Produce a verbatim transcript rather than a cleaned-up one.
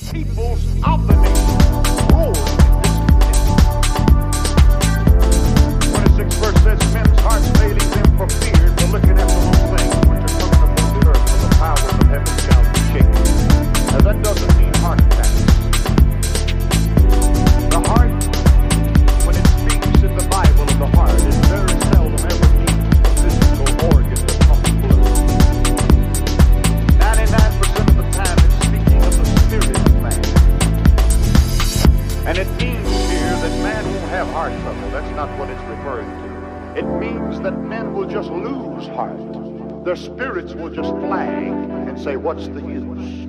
peoples of the nation roaring in discontent. twenty-six verse says, men's hearts failing them for fear, for looking at the wrong things which are coming upon the earth, and the powers of heaven shall be shaken. Now that doesn't mean heart attacks. The heart, when it speaks in the Bible of the heart, it very seldom ever means the physical organ that pumps blood. ninety-nine percent of the time it's speaking of the spirit of man. And it means here that man won't have heart trouble. That's not what it's referring to. It means that men will just lose heart. Their spirits will just flag and say, what's the use?